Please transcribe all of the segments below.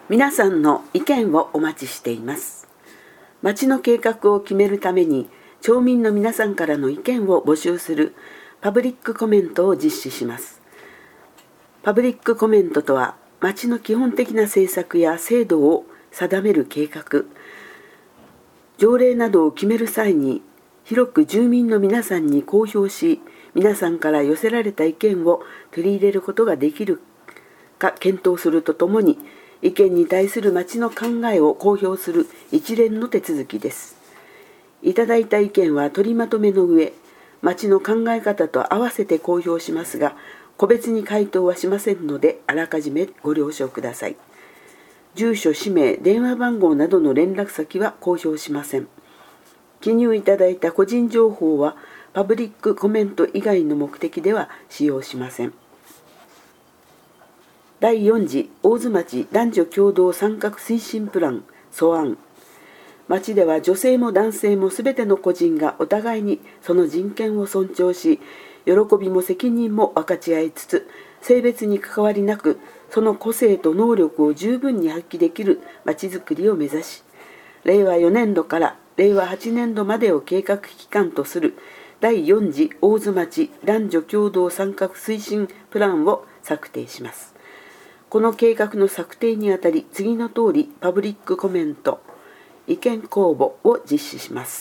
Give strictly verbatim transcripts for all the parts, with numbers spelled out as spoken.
皆さんの意見をお待ちしています。町の計画を決めるために町民の皆さんからの意見を募集するパブリックコメントを実施します。パブリックコメントとは、町の基本的な政策や制度を定める計画、条例などを決める際に広く住民の皆さんに公表し、皆さんから寄せられた意見を取り入れることができるか検討するとともに、意見に対する町の考えを公表する一連の手続きです。いただいた意見は取りまとめの上、町の考え方と合わせて公表しますが、個別に回答はしませんので、あらかじめご了承ください。住所、氏名、電話番号などの連絡先は公表しません。記入いただいた個人情報はパブリックコメント以外の目的では使用しません。だいよん次大津町男女共同参画推進プラン素案。町では女性も男性もすべての個人がお互いにその人権を尊重し、喜びも責任も分かち合いつつ、性別に関わりなくその個性と能力を十分に発揮できる町づくりを目指し、れいわよねんどかられいわはちねんどまでを計画期間とするだいよん次大津町男女共同参画推進プランを策定します。この計画の策定にあたり、次の通りパブリックコメント、意見公募を実施します。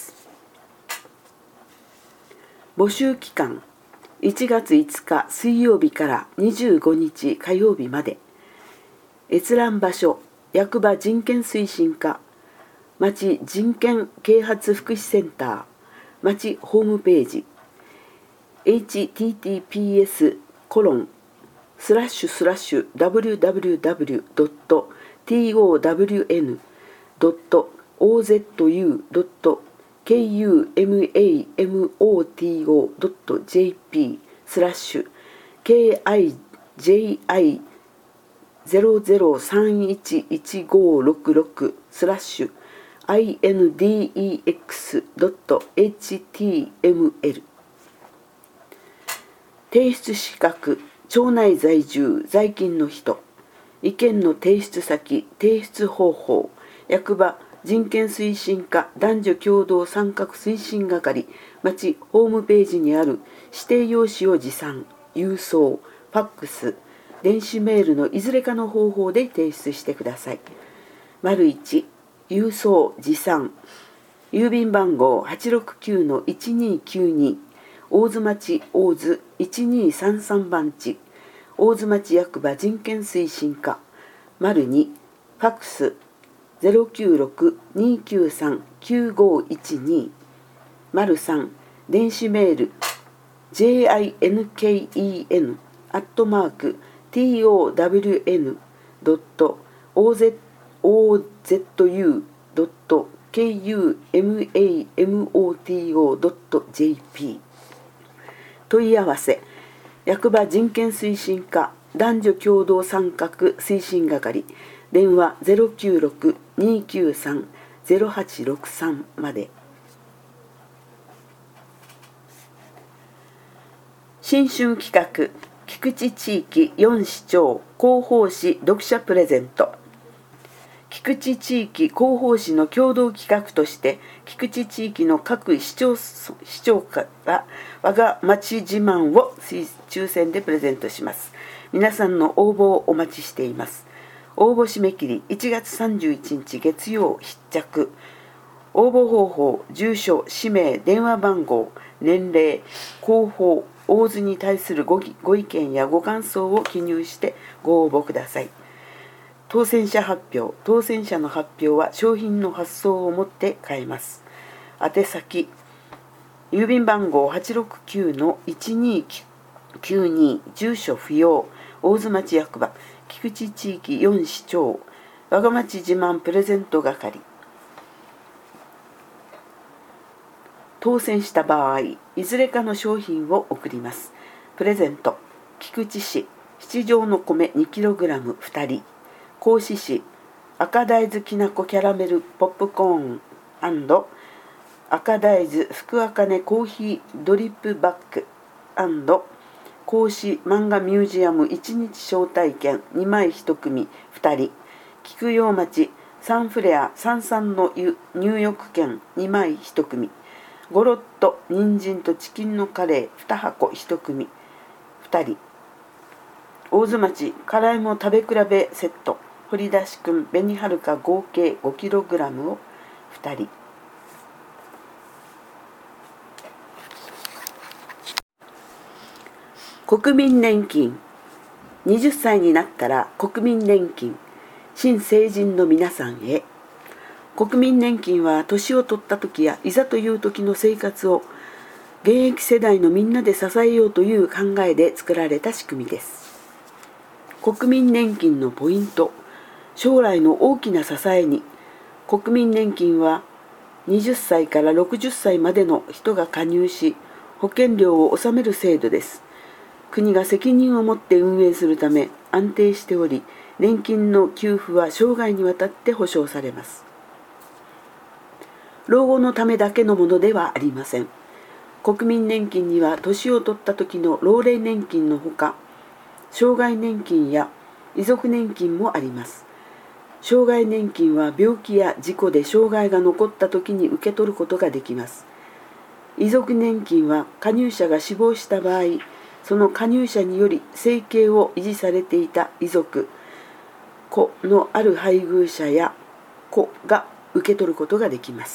募集期間いちがついつか水曜日からにじゅうごにち火曜日まで。閲覧場所、役場人権推進課、町人権啓発福祉センター、町ホームページ、エイチティーティーピーエスコロンスラッシュスラッシュダブリューダブリューダブリュードットトワンドットオーゼットユードットケーユーエムエーエムオーティーオードットジェーピースラッシュケーアイジェーアイゼロゼロさんいちいちごろくろくスラッシュアイエヌディーイーエックスドットエイチティーエムエル。 提出資格、町内在住在勤の人、意見の提出先、提出方法、役場人権推進課男女共同参画推進係、町ホームページにある指定用紙を持参、郵送、ファックス、電子メールのいずれかの方法で提出してください。丸いち、郵送持参、郵便番号 はちろくきゅうのいちにきゅうに、大津町大津いちにさんさん番地、大津町役場人権推進課。丸に、ファックス ゼロきゅうろく にきゅうさん きゅうごいちに。丸さん、電子メール ジェイアイエヌケーイーエヌ アットマーク トワン ドット オーゼットユー ドット ケーユーエムエーエムオーティーオー ドット ジェーピー。 問い合わせ、役場人権推進課男女共同参画推進係、電話 ゼロきゅうろく にきゅうさん ゼロはちろくさん まで。新春企画、菊池地域よん市町広報誌読者プレゼント。菊池地域広報誌の共同企画として、菊池地域の各市町市町から我が町自慢を抽選でプレゼントします。皆さんの応募をお待ちしています。応募締め切りいちがつさんじゅういちにち月曜必着。応募方法、住所、氏名、電話番号、年齢、広報、大津に対する ご, ご意見やご感想を記入してご応募ください。当選者発表、当選者の発表は商品の発送をもって変えます。宛先、郵便番号 はちろくきゅうのいちにきゅうに、住所不要、大津町役場菊池地域よん市町我が町自慢プレゼント係。当選した場合、いずれかの商品を送ります。プレゼント、菊池市七条の米 にキログラム ふたり、合志市赤大豆きなこキャラメルポップコーン&赤大豆福あかねコーヒードリップバッグ甲子漫画ミュージアムいちにち招待券にまいいち組ふたり、 菊陽町サンフレアさんさんの湯入浴券にまいいち組、ゴロッと人参とチキンのカレーに箱いち組ふたり、大津町辛いも食べ比べセット掘り出しくん紅はるか合計 ごキログラム をふたり。国民年金、はたちになったら国民年金、新成人の皆さんへ。国民年金は年を取った時やいざという時の生活を現役世代のみんなで支えようという考えで作られた仕組みです。国民年金のポイント、将来の大きな支えに。国民年金ははたちからろくじゅっさいまでの人が加入し、保険料を納める制度です。国が責任を持って運営するため安定しており、年金の給付は生涯にわたって保障されます。老後のためだけのものではありません。国民年金には年を取った時の老齢年金のほか、障害年金や遺族年金もあります。障害年金は病気や事故で障害が残った時に受け取ることができます。遺族年金は加入者が死亡した場合、その加入者により生計を維持されていた遺族、子のある配偶者や子が受け取ることができます。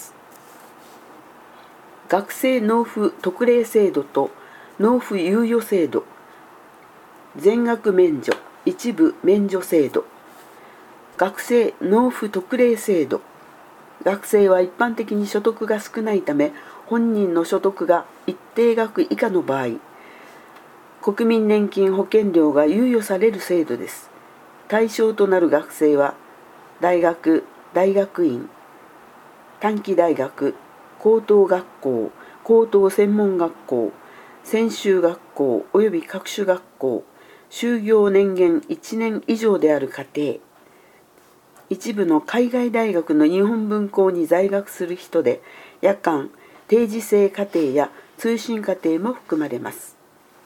学生納付特例制度と納付猶予制度、全額免除、一部免除制度。学生納付特例制度。学生は一般的に所得が少ないため、本人の所得が一定額以下の場合、国民年金保険料が猶予される制度です。対象となる学生は、大学、大学院、短期大学、高等学校、高等専門学校、専修学校及び各種学校、就業年限いちねん以上である家庭、一部の海外大学の日本文校に在学する人で、夜間、定時制課程や通信課程も含まれます。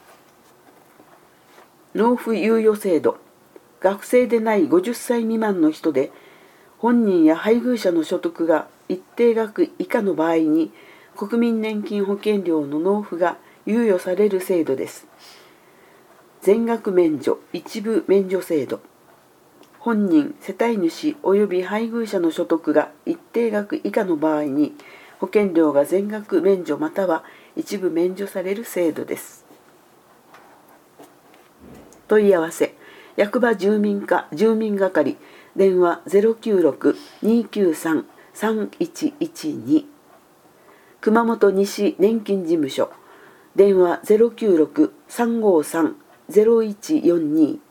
納付猶予制度。学生でないごじゅっさい未満の人で、本人や配偶者の所得が一定額以下の場合に、国民年金保険料の納付が猶予される制度です。全額免除、一部免除制度。本人、世帯主及び配偶者の所得が一定額以下の場合に、保険料が全額免除または一部免除される制度です。問い合わせ、役場住民課住民係、電話 ゼロきゅうろく にーきゅうさん さんいちいちに、熊本西年金事務所、電話 ゼロきゅうろく さんごさん ゼロいちよんに、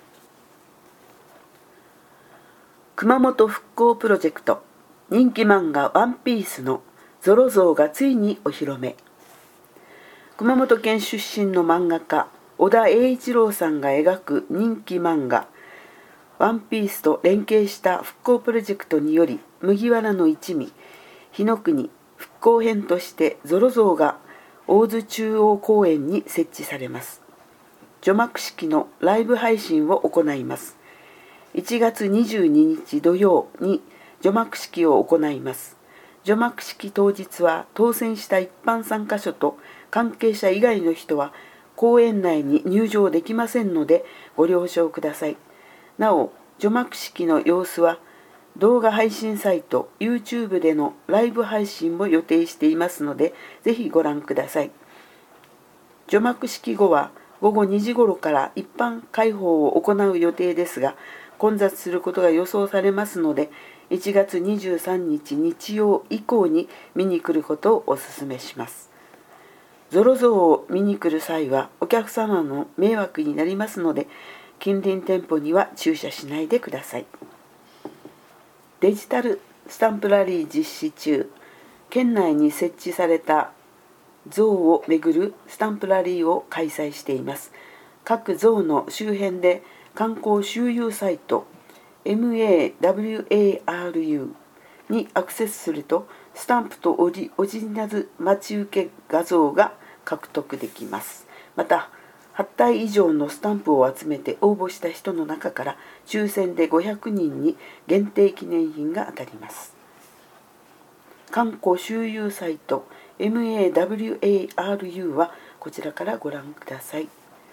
熊本復興プロジェクト、人気漫画ワンピースのゾロ像がついにお披露目。熊本県出身の漫画家小田栄一郎さんが描く人気漫画ワンピースと連携した復興プロジェクトにより、麦わらの一味日の国復興編としてゾロ像が大津中央公園に設置されます。除幕式のライブ配信を行います。いちがつにじゅうににち土曜に除幕式を行います。除幕式当日は当選した一般参加者と関係者以外の人は公園内に入場できませんのでご了承ください。なお、除幕式の様子は動画配信サイト YouTube でのライブ配信も予定していますので、ぜひご覧ください。除幕式後はごごにじ頃から一般開放を行う予定ですが、混雑することが予想されますので、いちがつにじゅうさんにち日曜以降に見に来ることをお勧めします。ゾロ像を見に来る際はお客様の迷惑になりますので、近隣店舗には駐車しないでください。デジタルスタンプラリー実施中、県内に設置された像をめぐるスタンプラリーを開催しています。各像の周辺で観光周遊サイト エムエーダブリューエーアールユー にアクセスすると、スタンプとオリジナル待ち受け画像が獲得できます。また、 はち体以上のスタンプを集めて応募した人の中から抽選でごひゃくにんに限定記念品が当たります。観光周遊サイト マワはこちらからご覧ください。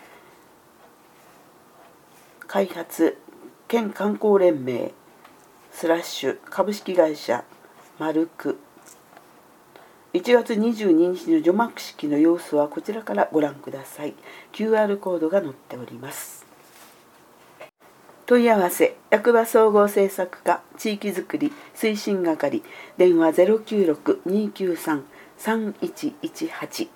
開発県観光連盟スラッシュ株式会社マルクいちがつにじゅうににちの除幕式の様子はこちらからご覧ください。 キューアール コードが載っております。問い合わせ役場総合政策課地域づくり推進係電話 ゼロきゅうろく にーきゅうさん さんいちいちはち